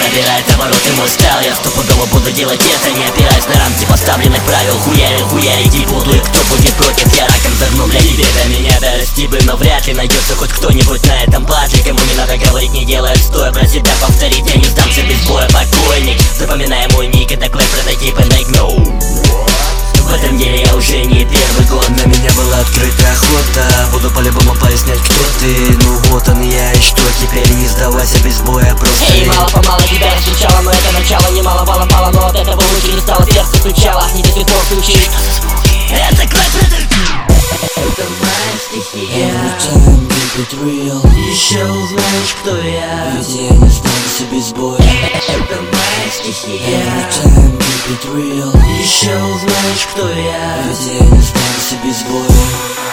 набирает обороты мой стайл. Я стопудово буду делать это, не опираясь на рамки поставленных правил. Хуя, иди буду, и кто будет против, я раком загну, бля, тебе до меня дорасти бы. Но вряд ли найдется хоть кто-нибудь на этом батле, кому не надо говорить, не делая стоя. Про себя повторить, я не сдамся без боя, покойник. Запоминая мой ник, это клей, прототип and like no. В этом деле я уже не первый год. На меня была открыта охота, буду по-любому пояснять, кто ты. Ну вот он я, и что теперь, не сдавайся без боя, просто Эй, мало-помало тебя встречала, но это начало немало вало-мало. Но от этого лучше не стало, сердце стучало, не до сих пор случай. Это клей, это моя стихия. Every time keep it real. Еще узнаешь, кто я. Ведь я не сдамся без боя. Это моя стихия. Every time keep it real. Еще узнаешь, кто я. Ведь я не сдамся без боя.